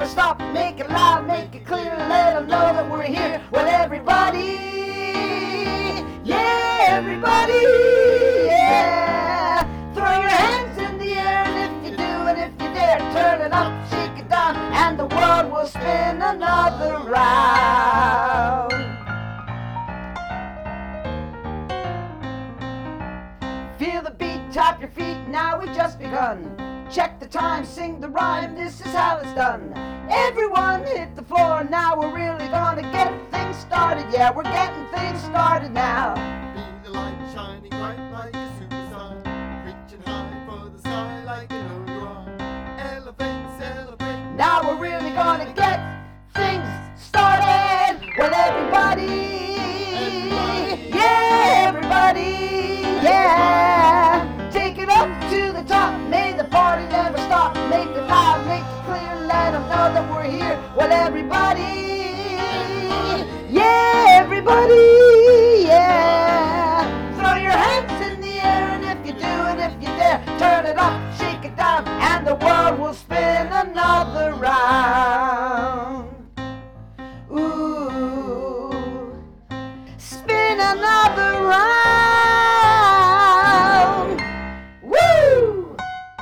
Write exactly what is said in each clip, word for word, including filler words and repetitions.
never stop. Make it loud, make it clear, let them know that we're here. Well, everybody, yeah, everybody, yeah. Throw your hands in the air, and if you do, and if you dare, turn it up, shake it down, and the world will spin another round. Feel the beat, tap your feet, now we've just begun. Check the time, sing the rhyme, this is how it's done. Everyone hit the floor, now we're really gonna get things started. Yeah, we're getting things started now. Be the light shining bright like a superstar, reaching high for the sky like an ogre. Elevate, celebrate. Now we're really gonna get things started. Well, everybody, Everybody. yeah, everybody, yeah. Take it up to the top, may the party never stop. Make it loud, make it clear, let them know that we're here. Well, everybody, yeah, everybody, yeah. Throw your hands in the air, and if you do, and if you dare, turn it up, shake it down, and the world will spin another round. Ooh, spin another round. Woo!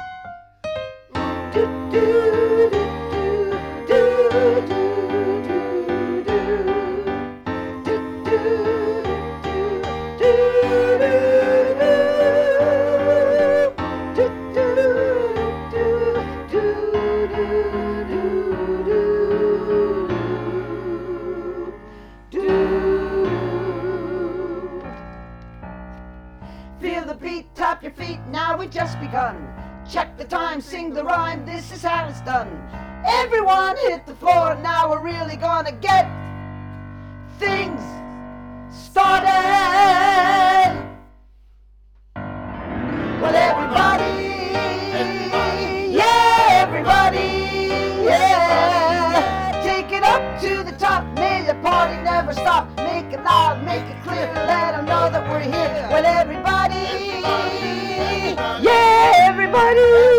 Do, do, do, do, do, do, do, do, do, do, do, Feel the beat, tap your feet, now we've just begun. Check the time, sing the rhyme, this is how it's done. Everyone hit the floor, now we're really gonna get things started. Well, everybody, yeah, everybody, yeah. Take it up to the top, may the party never stop. Make it loud, make it clear, let them know that we're here. Well, everybody, yeah, everybody.